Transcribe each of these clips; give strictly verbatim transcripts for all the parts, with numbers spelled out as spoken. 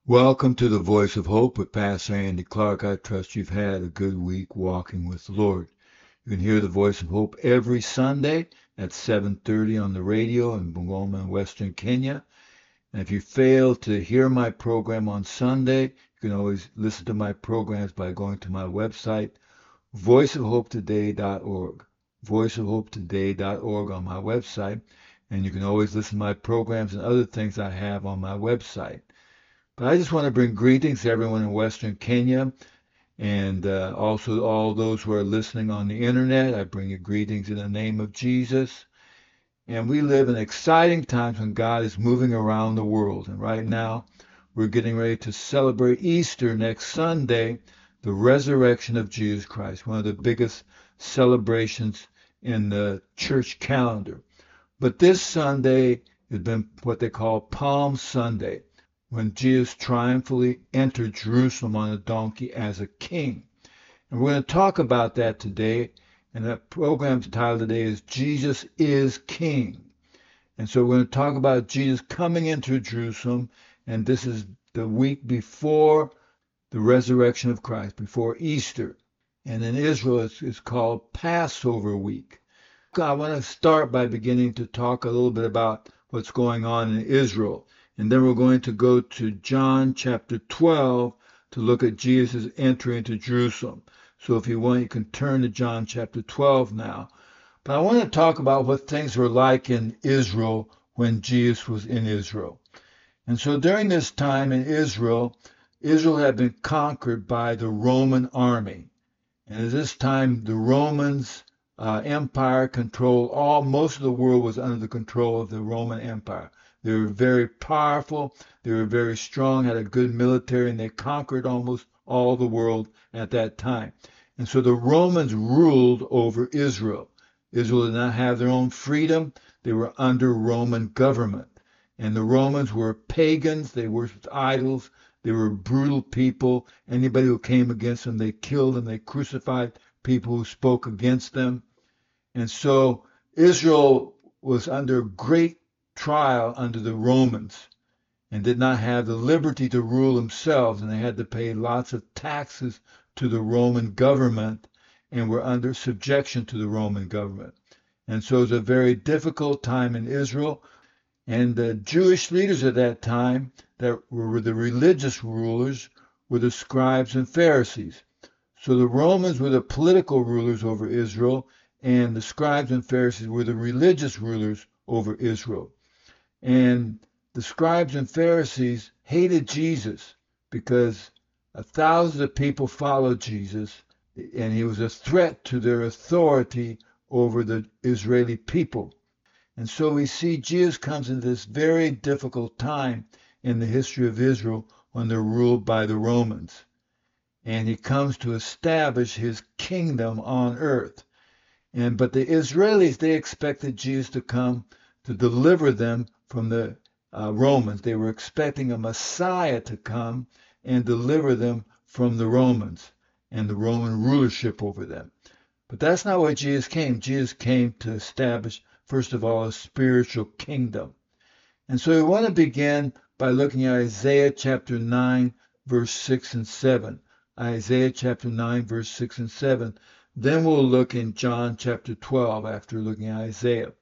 Welcome to the Voice of Hope with Pastor Andy Clark. I trust you've had a good week walking with the Lord. You can hear the Voice of Hope every Sunday at seven thirty on the radio in Bungoma, Western Kenya. And if you fail to hear my program on Sunday, you can always listen to my programs by going to my website, voice of hope today dot org. voice of hope today dot org on my website. And you can always listen to my programs and other things I have on my website. But I just want to bring greetings to everyone in Western Kenya and uh, also all those who are listening on the internet. I bring you greetings in the name of Jesus. And we live in exciting times when God is moving around the world. And right now, we're getting ready to celebrate Easter next Sunday, the resurrection of Jesus Christ, one of the biggest celebrations in the church calendar. But this Sunday has been what they call Palm Sunday, when Jesus triumphantly entered Jerusalem on a donkey as a king. And we're going to talk about that today. And the program's title today is Jesus is King. And so we're going to talk about Jesus coming into Jerusalem. And this is the week before the resurrection of Christ, before Easter. And in Israel, it's, it's called Passover week. I want to start by beginning to talk a little bit about what's going on in Israel. And then we're going to go to John chapter twelve to look at Jesus' entry into Jerusalem. So if you want, you can turn to John chapter twelve now. But I want to talk about what things were like in Israel when Jesus was in Israel. And so during this time in Israel, Israel had been conquered by the Roman army. And at this time, the Romans uh, Empire controlled all, most of the world was under the control of the Roman Empire. They were very powerful, they were very strong, had a good military, and they conquered almost all the world at that time. And so the Romans ruled over Israel. Israel did not have their own freedom. They were under Roman government. And the Romans were pagans. They worshipped idols. They were brutal people. Anybody who came against them, they killed and they crucified people who spoke against them. And so Israel was under great trial under the Romans and did not have the liberty to rule themselves, and they had to pay lots of taxes to the Roman government and were under subjection to the Roman government. And so it was a very difficult time in Israel, and the Jewish leaders at that time that were the religious rulers were the scribes and Pharisees. So the Romans were the political rulers over Israel, and the scribes and Pharisees were the religious rulers over Israel. And the scribes and Pharisees hated Jesus because thousands of people followed Jesus, and he was a threat to their authority over the Israeli people. And so we see Jesus comes into this very difficult time in the history of Israel when they're ruled by the Romans. And he comes to establish his kingdom on earth. And but the Israelis, they expected Jesus to come to deliver them from the uh, Romans. They were expecting a Messiah to come and deliver them from the Romans and the Roman rulership over them. But that's not why Jesus came. Jesus came to establish, first of all, a spiritual kingdom. And so we want to begin by looking at Isaiah chapter nine, verse six and seven. Isaiah chapter nine, verse six and seven. Then we'll look in John chapter twelve after looking at Isaiah.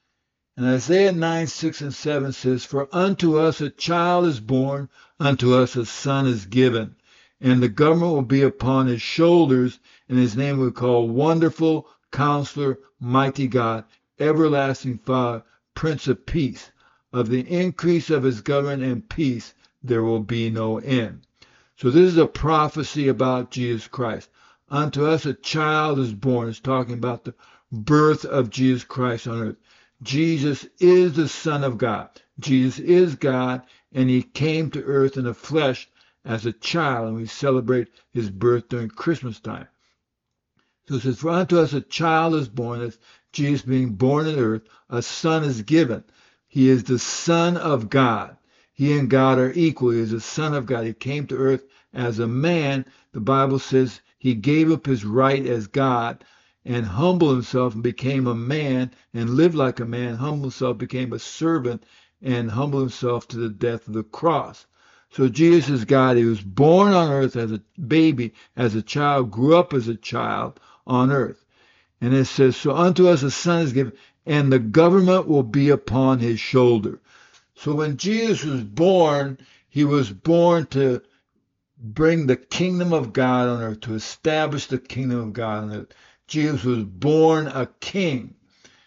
And Isaiah nine, six and seven says, "For unto us a child is born, unto us a son is given, and the government will be upon his shoulders, and his name will be called Wonderful, Counselor, Mighty God, Everlasting Father, Prince of Peace. Of the increase of his government and peace there will be no end." So this is a prophecy about Jesus Christ. Unto us a child is born. It's talking about the birth of Jesus Christ on earth. Jesus is the Son of God. Jesus is God, and he came to earth in the flesh as a child, and we celebrate his birth during Christmas time. So it says, "For unto us a child is born," as Jesus being born on earth, "a son is given." He is the Son of God. He and God are equal. He is the Son of God. He came to earth as a man. The Bible says he gave up his right as God and humbled himself and became a man and lived like a man, humbled himself, became a servant, and humbled himself to the death of the cross. So Jesus is God. He was born on earth as a baby, as a child, grew up as a child on earth. And it says, so unto us a son is given, and the government will be upon his shoulder. So when Jesus was born, he was born to bring the kingdom of God on earth, to establish the kingdom of God on earth. Jesus was born a king.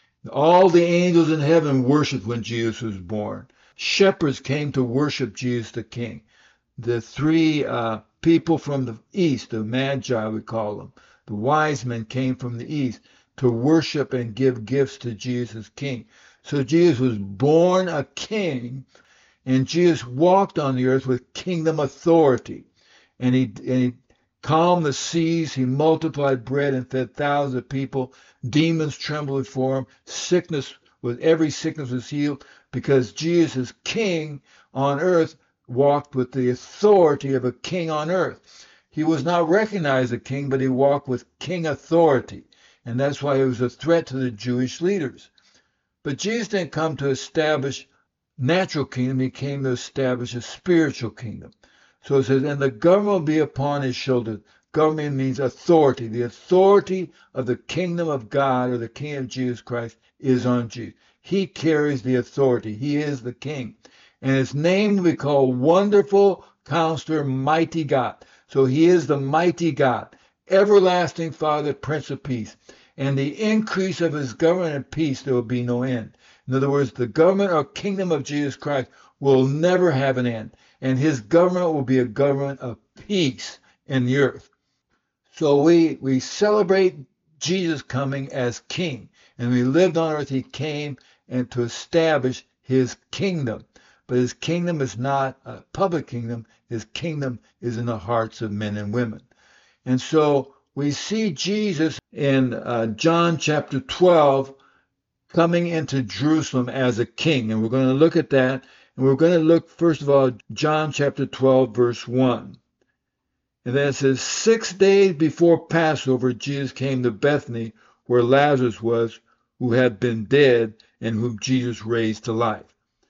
All the angels in heaven worshiped when Jesus was born. Shepherds came to worship Jesus the king. The three uh, people from the east, the magi we call them, the wise men came from the east to worship and give gifts to Jesus king. So Jesus was born a king, and Jesus walked on the earth with kingdom authority. And he, and he calmed the seas, he multiplied bread and fed thousands of people. Demons trembled before him. Sickness, with every sickness was healed, because Jesus, king on earth, walked with the authority of a king on earth. He was not recognized as a king, but he walked with king authority. And that's why he was a threat to the Jewish leaders. But Jesus didn't come to establish natural kingdom. He came to establish a spiritual kingdom. So it says, and the government will be upon his shoulders. Government means authority. The authority of the kingdom of God, or the kingdom of Jesus Christ, is on Jesus. He carries the authority. He is the king. And his name will be called Wonderful Counselor, Mighty God. So he is the mighty God, everlasting Father, Prince of Peace. And the increase of his government and peace, there will be no end. In other words, the government or kingdom of Jesus Christ will never have an end. And his government will be a government of peace in the earth. So we, we celebrate Jesus coming as king. And we lived on earth, he came and to establish his kingdom. But his kingdom is not a public kingdom. His kingdom is in the hearts of men and women. And so we see Jesus in uh, John chapter twelve coming into Jerusalem as a king. And we're going to look at that. And we're going to look, first of all, John chapter twelve, verse one. And then it says, six days before Passover, Jesus came to Bethany, where Lazarus was, who had been dead, and whom Jesus raised to life.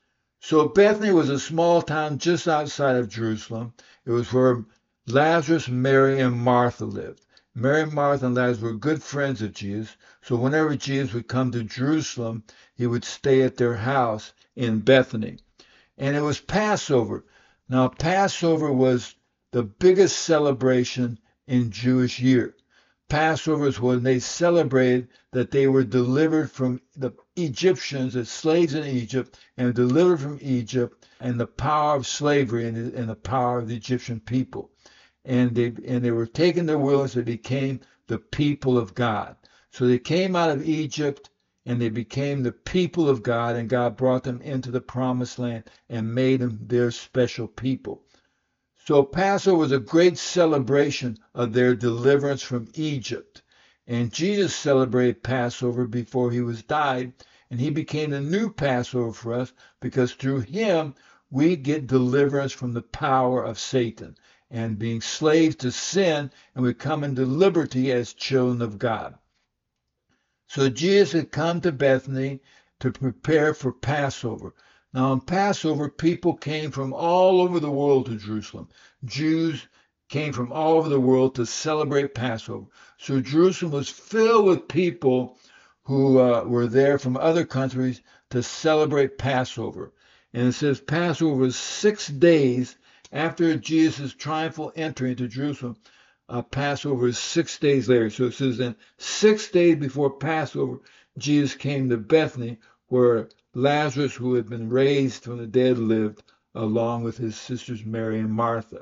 So Bethany was a small town just outside of Jerusalem. It was where Lazarus, Mary, and Martha lived. Mary, Martha, and Lazarus were good friends of Jesus. So whenever Jesus would come to Jerusalem, he would stay at their house in Bethany. And it was Passover. Now, Passover was the biggest celebration in Jewish year. Passover is when they celebrated that they were delivered from the Egyptians, as slaves in Egypt, and delivered from Egypt and the power of slavery and the, and the power of the Egyptian people. And they and they were taken to the wilderness. They became the people of God. So they came out of Egypt and they became the people of God, and God brought them into the promised land and made them their special people. So Passover was a great celebration of their deliverance from Egypt. And Jesus celebrated Passover before he was died, and he became the new Passover for us, because through him we get deliverance from the power of Satan and being slaves to sin, and we come into liberty as children of God. So Jesus had come to Bethany to prepare for Passover. Now, on Passover, people came from all over the world to Jerusalem. Jews came from all over the world to celebrate Passover. So Jerusalem was filled with people who uh, were there from other countries to celebrate Passover. And it says Passover was six days after Jesus' triumphal entry into Jerusalem. Uh, Passover is six days later. So it says then six days before Passover, Jesus came to Bethany, where Lazarus, who had been raised from the dead, lived, along with his sisters Mary and Martha.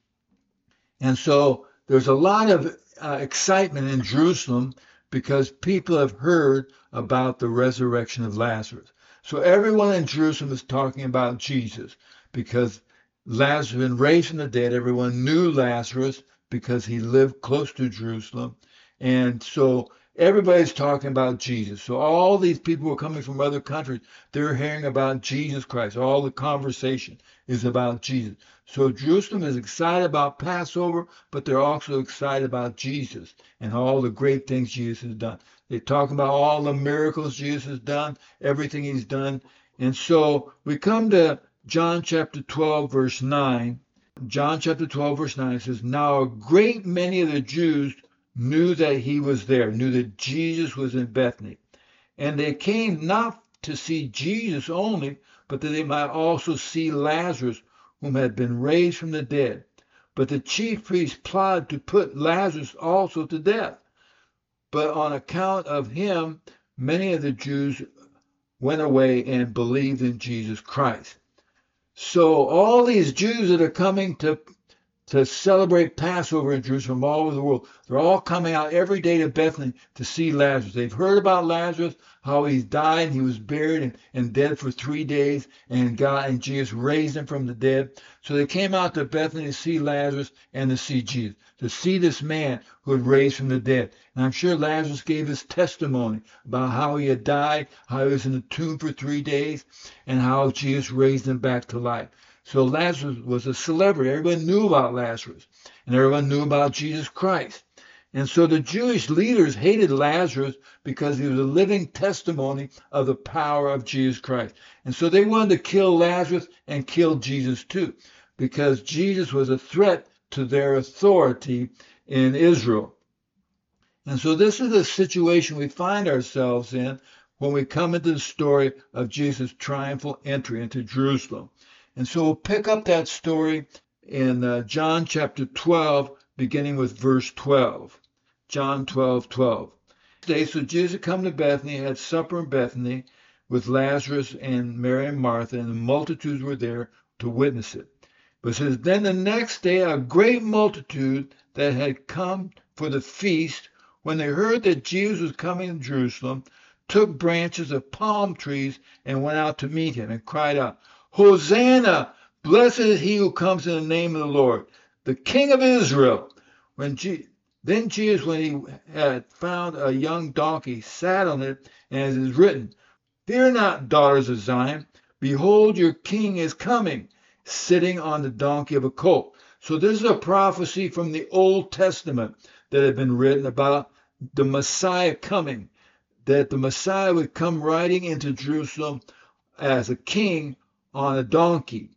And so there's a lot of uh, excitement in Jerusalem because people have heard about the resurrection of Lazarus. So everyone in Jerusalem is talking about Jesus because Lazarus had been raised from the dead. Everyone knew Lazarus because he lived close to Jerusalem. And so everybody's talking about Jesus. So all these people who are coming from other countries, they're hearing about Jesus Christ. All the conversation is about Jesus. So Jerusalem is excited about Passover, but they're also excited about Jesus and all the great things Jesus has done. They talk about all the miracles Jesus has done, everything he's done. And so we come to John chapter twelve, verse nine. John chapter twelve, verse nine says, Now a great many of the Jews knew that he was there, knew that Jesus was in Bethany. And they came not to see Jesus only, but that they might also see Lazarus, whom had been raised from the dead. But the chief priests plotted to put Lazarus also to death. But on account of him, many of the Jews went away and believed in Jesus Christ. So all these Jews that are coming to to celebrate Passover in Jerusalem all over the world, they're all coming out every day to Bethany to see Lazarus. They've heard about Lazarus, how he's died, he was buried and, and dead for three days, and God and Jesus raised him from the dead. So they came out to Bethany to see Lazarus and to see Jesus, to see this man who had raised from the dead. And I'm sure Lazarus gave his testimony about how he had died, how he was in the tomb for three days, and how Jesus raised him back to life. So Lazarus was a celebrity. Everyone knew about Lazarus, and everyone knew about Jesus Christ. And so the Jewish leaders hated Lazarus because he was a living testimony of the power of Jesus Christ. And so they wanted to kill Lazarus and kill Jesus too, because Jesus was a threat to their authority in Israel. And so this is the situation we find ourselves in when we come into the story of Jesus' triumphal entry into Jerusalem. And so we'll pick up that story in uh, John chapter twelve, beginning with verse twelve. John twelve, twelve. So Jesus had come to Bethany, had supper in Bethany with Lazarus and Mary and Martha, and the multitudes were there to witness it. But it says, then the next day a great multitude that had come for the feast, when they heard that Jesus was coming to Jerusalem, took branches of palm trees and went out to meet him and cried out, Hosanna! Blessed is he who comes in the name of the Lord, the King of Israel. When Je- Then Jesus, when he had found a young donkey, sat on it, and as is written, Fear not, daughters of Zion, behold, your king is coming, sitting on the donkey of a colt. So this is a prophecy from the Old Testament that had been written about the Messiah coming, that the Messiah would come riding into Jerusalem as a king on a donkey.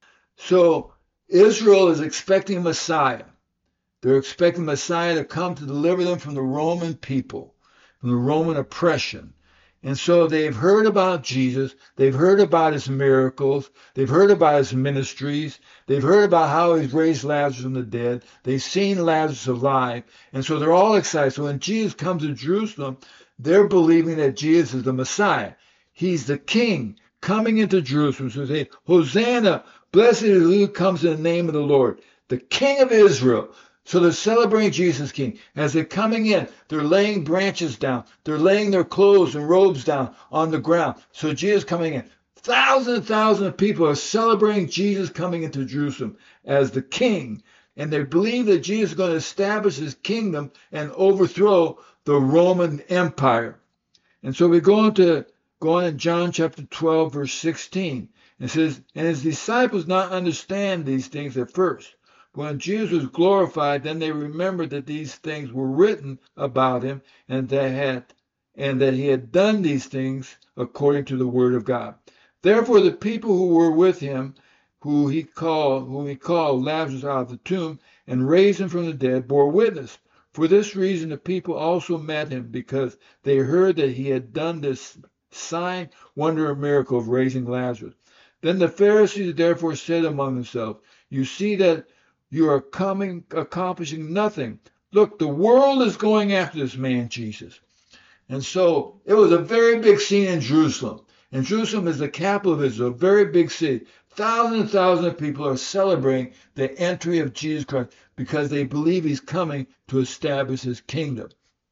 So Israel is expecting a Messiah. They're expecting Messiah to come to deliver them from the Roman people, from the Roman oppression. And so they've heard about Jesus. They've heard about his miracles. They've heard about his ministries. They've heard about how he's raised Lazarus from the dead. They've seen Lazarus alive. And so they're all excited. So when Jesus comes to Jerusalem, they're believing that Jesus is the Messiah. He's the king coming into Jerusalem. So they say, Hosanna, blessed is he who comes in the name of the Lord, the King of Israel. So they're celebrating Jesus King. As they're coming in, they're laying branches down. They're laying their clothes and robes down on the ground. So Jesus coming in. Thousands and thousands of people are celebrating Jesus coming into Jerusalem as the king. And they believe that Jesus is going to establish his kingdom and overthrow the Roman Empire. And so we go on to go on in John chapter twelve, verse sixteen. It says, And his disciples not understand these things at first. When Jesus was glorified, then they remembered that these things were written about him, and that had and that he had done these things according to the word of God. Therefore the people who were with him, who he called, whom he called Lazarus out of the tomb, and raised him from the dead, bore witness. For this reason the people also met him, because they heard that he had done this sign, wonder, and miracle of raising Lazarus. Then the Pharisees therefore said among themselves, You see that you are coming, accomplishing nothing. Look, the world is going after this man, Jesus. And so it was a very big scene in Jerusalem. And Jerusalem is the capital of Israel, a very big city. Thousands and thousands of people are celebrating the entry of Jesus Christ because they believe he's coming to establish his kingdom.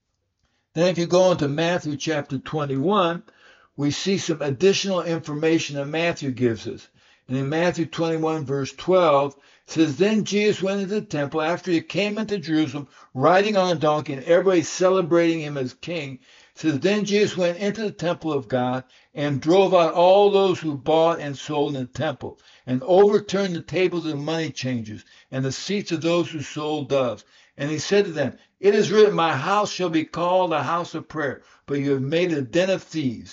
Then if you go into Matthew chapter twenty-one, we see some additional information that Matthew gives us. And in Matthew twenty-one, verse twelve, it says, Then Jesus went into the temple after he came into Jerusalem, riding on a donkey, and everybody celebrating him as king. It says, Then Jesus went into the temple of God and drove out all those who bought and sold in the temple, and overturned the tables of the money changers and the seats of those who sold doves. And he said to them, It is written, My house shall be called a house of prayer, but you have made it a den of thieves.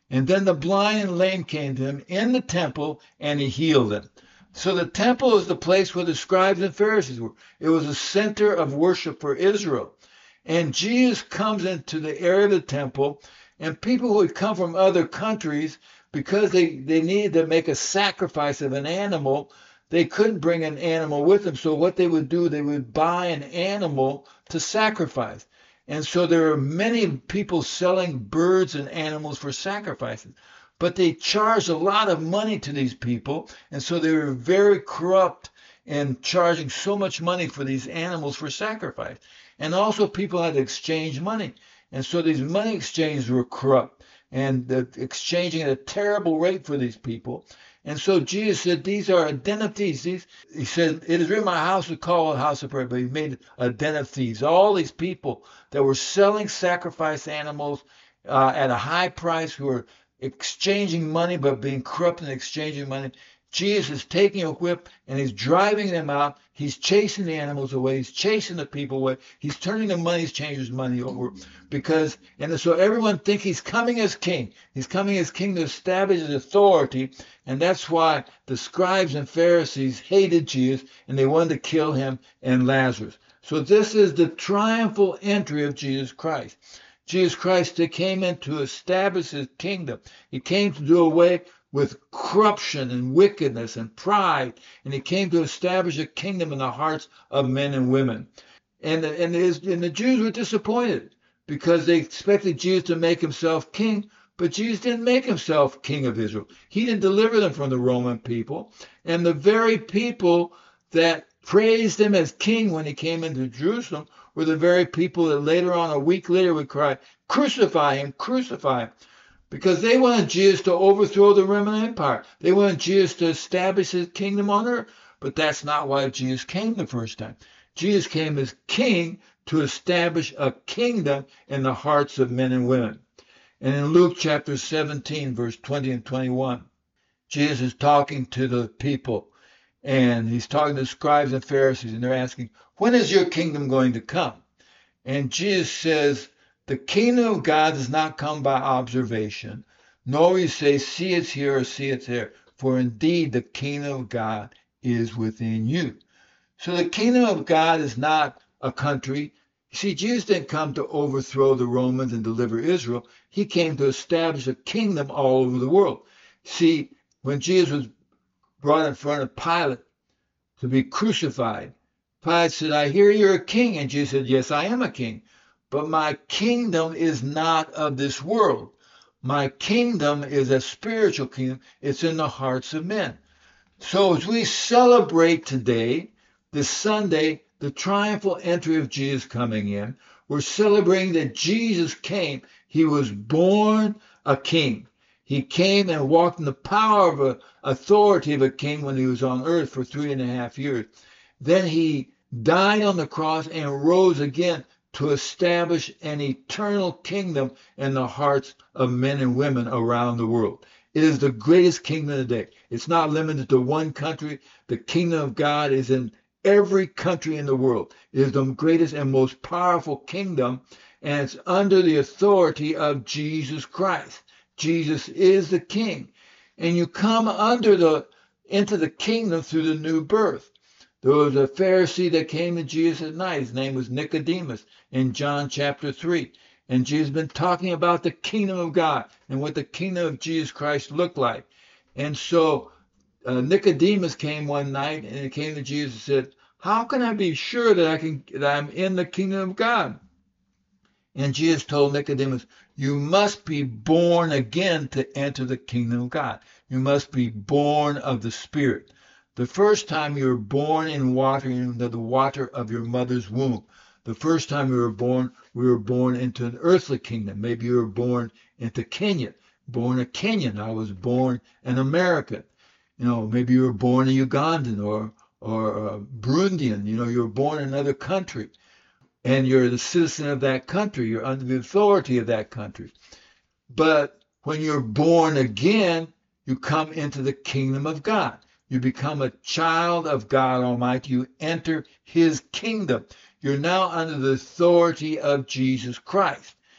And then the blind and lame came to him in the temple, and he healed them. So the temple is the place where the scribes and Pharisees were. It was a center of worship for Israel. And Jesus comes into the area of the temple, and people who had come from other countries, because they, they needed to make a sacrifice of an animal, they couldn't bring an animal with them. So what they would do, they would buy an animal to sacrifice. And so there are many people selling birds and animals for sacrifices. But they charged a lot of money to these people, and so they were very corrupt in charging so much money for these animals for sacrifice. And also people had to exchange money. And so these money exchanges were corrupt and the exchanging at a terrible rate for these people. And so Jesus said, these are a den of thieves. These, he said, it is written, my house is called a house of prayer, but he made a den of thieves. All these people that were selling sacrifice animals uh, at a high price, who were exchanging money, but being corrupt in exchanging money. Jesus is taking a whip and he's driving them out. He's chasing the animals away. He's chasing the people away. He's turning the money changers' money over because, and so everyone thinks he's coming as king. He's coming as king to establish his authority. And that's why the scribes and Pharisees hated Jesus and they wanted to kill him and Lazarus. So this is the triumphal entry of Jesus Christ. Jesus Christ came in to establish his kingdom. He came to do away with corruption and wickedness and pride, and he came to establish a kingdom in the hearts of men and women. And the, and, his, and the Jews were disappointed because they expected Jesus to make himself king, but Jesus didn't make himself king of Israel. He didn't deliver them from the Roman people. And the very people that praised him as king when he came into Jerusalem were the very people that later on, a week later, would cry, crucify him, crucify him. Because they wanted Jesus to overthrow the Roman Empire. They wanted Jesus to establish his kingdom on earth. But that's not why Jesus came the first time. Jesus came as king to establish a kingdom in the hearts of men and women. And in Luke chapter seventeen, verse twenty and twenty-one, Jesus is talking to the people. And he's talking to the scribes and Pharisees, and they're asking, when is your kingdom going to come? And Jesus says, the kingdom of God does not come by observation, nor you say, see it's here or see it's there. For indeed, the kingdom of God is within you. So the kingdom of God is not a country. You see, Jesus didn't come to overthrow the Romans and deliver Israel. He came to establish a kingdom all over the world. See, when Jesus was brought in front of Pilate to be crucified, Pilate said, I hear you're a king. And Jesus said, yes, I am a king. But my kingdom is not of this world. My kingdom is a spiritual kingdom. It's in the hearts of men. So as we celebrate today, this Sunday, the triumphal entry of Jesus coming in, we're celebrating that Jesus came. He was born a king. He came and walked in the power of the authority of a king when he was on earth for three and a half years. Then he died on the cross and rose again to establish an eternal kingdom in the hearts of men and women around the world. It is the greatest kingdom of the day. It's not limited to one country. The kingdom of God is in every country in the world. It is the greatest and most powerful kingdom, and it's under the authority of Jesus Christ. Jesus is the king. And you come under the into the kingdom through the new birth. There was a Pharisee that came to Jesus at night. His name was Nicodemus in John chapter three. And Jesus has been talking about the kingdom of God and what the kingdom of Jesus Christ looked like. And so uh, Nicodemus came one night and he came to Jesus and said, how can I be sure that I can that I'm in the kingdom of God? And Jesus told Nicodemus, you must be born again to enter the kingdom of God. You must be born of the Spirit. The first time you were born in water, into the water of your mother's womb. The first time we were born, we were born into an earthly kingdom. Maybe you were born into Kenya, born a Kenyan. I was born an American. You know, maybe you were born a Ugandan or or a Burundian. You know, you were born in another country, and you're the citizen of that country. You're under the authority of that country. But when you're born again, you come into the kingdom of God. You become a child of God Almighty. You enter his kingdom. You're now under the authority of Jesus Christ.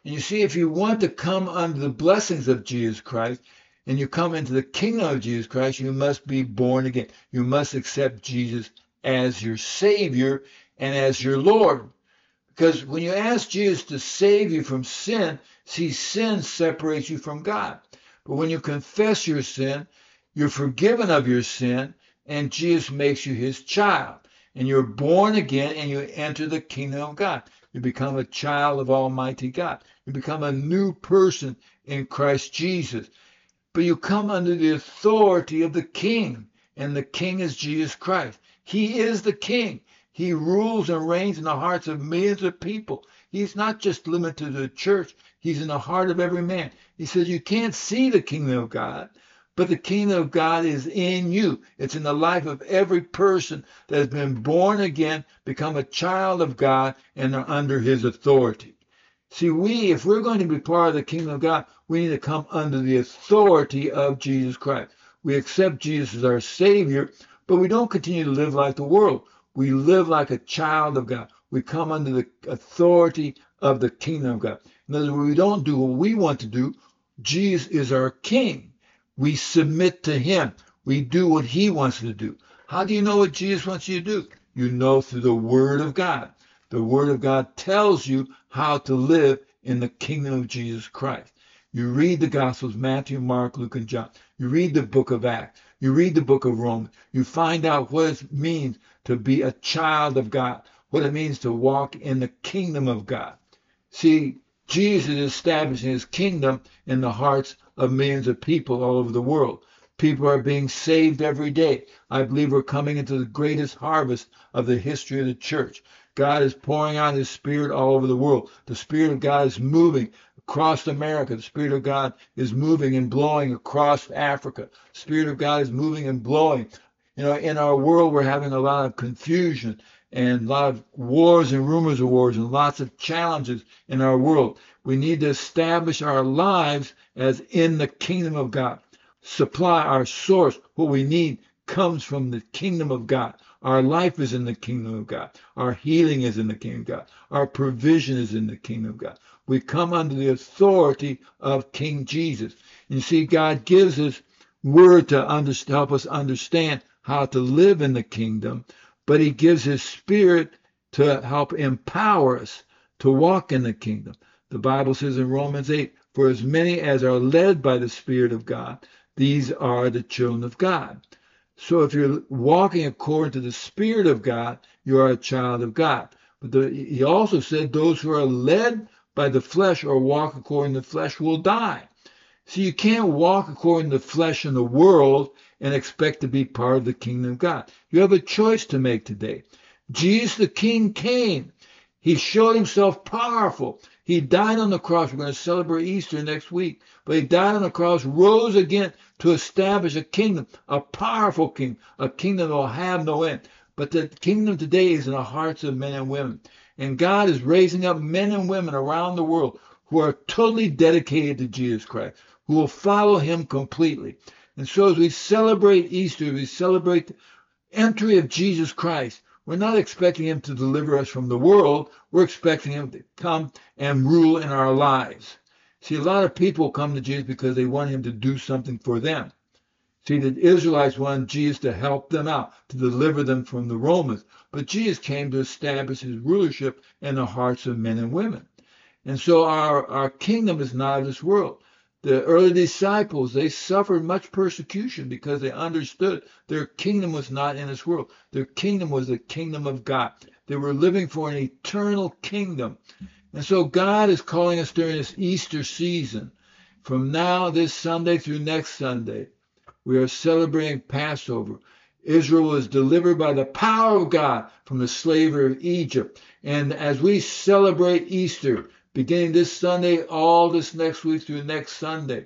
And you see, if you want to come under the blessings of Jesus Christ and you come into the kingdom of Jesus Christ, you must be born again. You must accept Jesus as your Savior and as your Lord. Because when you ask Jesus to save you from sin, see, sin separates you from God. But when you confess your sin, you're forgiven of your sin, and Jesus makes you his child. And you're born again, and you enter the kingdom of God. You become a child of Almighty God. You become a new person in Christ Jesus. But you come under the authority of the King, and the King is Jesus Christ. He is the King. He rules and reigns in the hearts of millions of people. He's not just limited to the church. He's in the heart of every man. He says you can't see the kingdom of God, but the kingdom of God is in you. It's in the life of every person that has been born again, become a child of God, and are under his authority. See, we, if we're going to be part of the kingdom of God, we need to come under the authority of Jesus Christ. We accept Jesus as our Savior, but we don't continue to live like the world. We live like a child of God. We come under the authority of the kingdom of God. In other words, we don't do what we want to do. Jesus is our King. We submit to him. We do what he wants to do. How do you know what Jesus wants you to do? You know through the Word of God. The Word of God tells you how to live in the kingdom of Jesus Christ. You read the Gospels, Matthew, Mark, Luke, and John. You read the book of Acts. You read the book of Romans. You find out what it means to be a child of God, what it means to walk in the kingdom of God. See, Jesus is establishing his kingdom in the hearts of millions of people all over the world. People are being saved every day. I believe we're coming into the greatest harvest of the history of the church. God is pouring out his Spirit all over the world. The Spirit of God is moving across America. The Spirit of God is moving and blowing across Africa. The Spirit of God is moving and blowing. You know, in our world, we're having a lot of confusion and a lot of wars and rumors of wars and lots of challenges in our world. We need to establish our lives as in the kingdom of God. Supply our source, what we need, comes from the kingdom of God. Our life is in the kingdom of God. Our healing is in the kingdom of God. Our provision is in the kingdom of God. We come under the authority of King Jesus. And you see, God gives us word to under, help us understand how to live in the kingdom, but he gives his Spirit to help empower us to walk in the kingdom. The Bible says in Romans eight, for as many as are led by the Spirit of God, these are the children of God. So if you're walking according to the Spirit of God, you are a child of God. But the, he also said those who are led by the flesh or walk according to the flesh will die. So you can't walk according to the flesh in the world and expect to be part of the kingdom of God. You have a choice to make today. Jesus the King came. He showed himself powerful. He died on the cross. We're going to celebrate Easter next week. But he died on the cross, rose again to establish a kingdom, a powerful kingdom, a kingdom that will have no end. But the kingdom today is in the hearts of men and women. And God is raising up men and women around the world who are totally dedicated to Jesus Christ, who will follow him completely. And so as we celebrate Easter, we celebrate the entry of Jesus Christ, we're not expecting him to deliver us from the world. We're expecting him to come and rule in our lives. See, a lot of people come to Jesus because they want him to do something for them. See, the Israelites wanted Jesus to help them out, to deliver them from the Romans. But Jesus came to establish his rulership in the hearts of men and women. And so our, our kingdom is not of this world. The early disciples, they suffered much persecution because they understood their kingdom was not in this world. Their kingdom was the kingdom of God. They were living for an eternal kingdom. And so God is calling us during this Easter season, from now, this Sunday through next Sunday, we are celebrating Passover. Israel was delivered by the power of God from the slavery of Egypt. And as we celebrate Easter, beginning this Sunday, all this next week through next Sunday,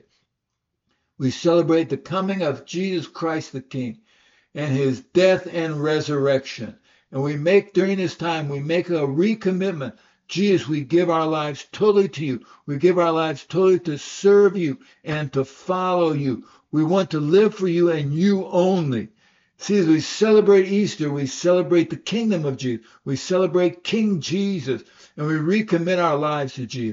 we celebrate the coming of Jesus Christ the King and his death and resurrection. And we make, during this time, we make a recommitment. Jesus, we give our lives totally to you. We give our lives totally to serve you and to follow you. We want to live for you and you only. See, as we celebrate Easter, we celebrate the kingdom of Jesus. We celebrate King Jesus, and we recommit our lives to Jesus.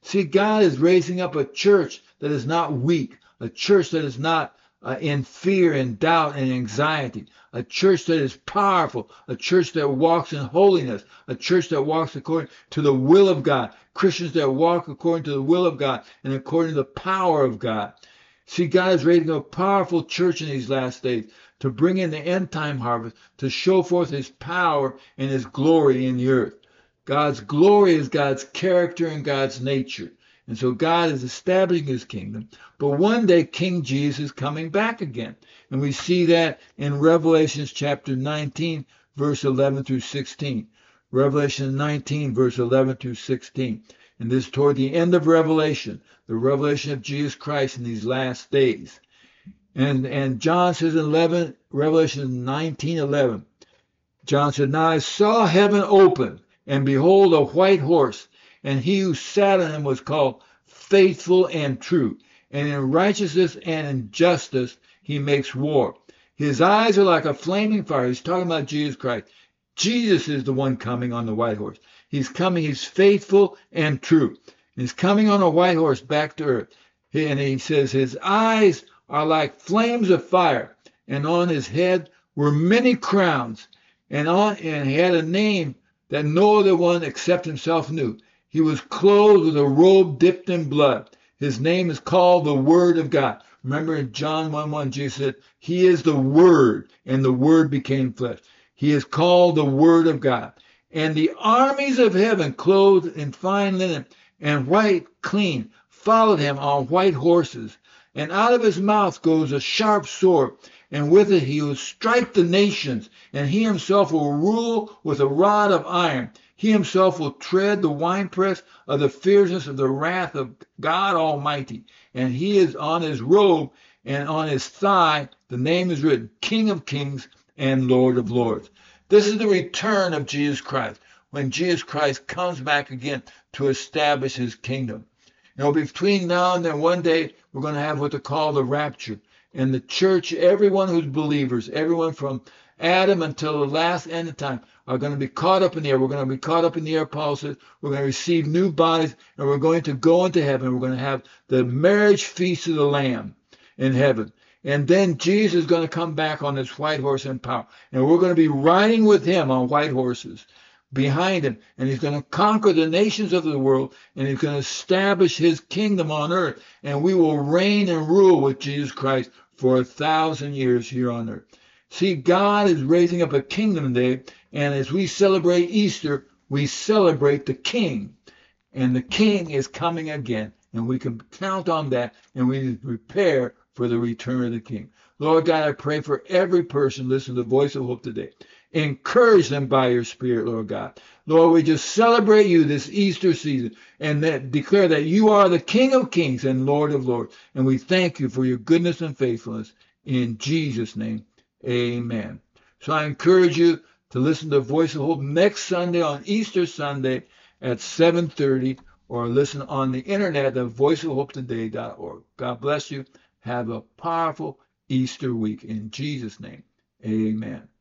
See, God is raising up a church that is not weak, a church that is not uh, in fear and doubt and anxiety, a church that is powerful, a church that walks in holiness, a church that walks according to the will of God, Christians that walk according to the will of God and according to the power of God. See, God is raising a powerful church in these last days to bring in the end time harvest, to show forth his power and his glory in the earth. God's glory is God's character and God's nature. And so God is establishing his kingdom. But one day King Jesus is coming back again. And we see that in Revelation chapter nineteen, verse eleven through sixteen. Revelation nineteen, verse eleven through sixteen. And this is toward the end of Revelation, the revelation of Jesus Christ in these last days. And, and John says in eleven, Revelation nineteen, eleven, John said, "Now I saw heaven open, and behold, a white horse, and he who sat on him was called Faithful and True. And in righteousness and in justice he makes war. His eyes are like a flaming fire." He's talking about Jesus Christ. Jesus is the one coming on the white horse. He's coming, he's faithful and true. He's coming on a white horse back to earth. And he says his eyes are like flames of fire, and on his head were many crowns, and on and he had a name that no other one except himself knew. He was clothed with a robe dipped in blood. His name is called the Word of God. Remember in John one one, Jesus said, he is the Word, and the Word became flesh. He is called the Word of God. And the armies of heaven, clothed in fine linen and white clean, followed him on white horses. And out of his mouth goes a sharp sword, and with it he will strike the nations, and he himself will rule with a rod of iron. He himself will tread the winepress of the fierceness of the wrath of God Almighty. And he is on his robe, and on his thigh the name is written, King of Kings and Lord of Lords. This is the return of Jesus Christ, when Jesus Christ comes back again to establish his kingdom. You know, between now and then, one day, we're going to have what they call the rapture. And the church, everyone who's believers, everyone from Adam until the last end of time, are going to be caught up in the air. We're going to be caught up in the air, Paul says. We're going to receive new bodies, and we're going to go into heaven. We're going to have the marriage feast of the Lamb in heaven. And then Jesus is going to come back on his white horse in power. And we're going to be riding with him on white horses behind him. And he's going to conquer the nations of the world, and he's going to establish his kingdom on earth. And we will reign and rule with Jesus Christ for a thousand years here on earth. See, God is raising up a kingdom today, and as we celebrate Easter, we celebrate the King. And the King is coming again, and we can count on that, and we need to prepare for the return of the King. Lord God, I pray for every person listening to the Voice of Hope today. Encourage them by your Spirit, Lord God. Lord, we just celebrate you this Easter season and that declare that you are the King of Kings and Lord of Lords. And we thank you for your goodness and faithfulness. In Jesus' name, amen. So I encourage you to listen to the Voice of Hope next Sunday on Easter Sunday at seven thirty, or listen on the internet at voice of hope today dot org. God bless you. Have a powerful Easter week. In Jesus' name, amen.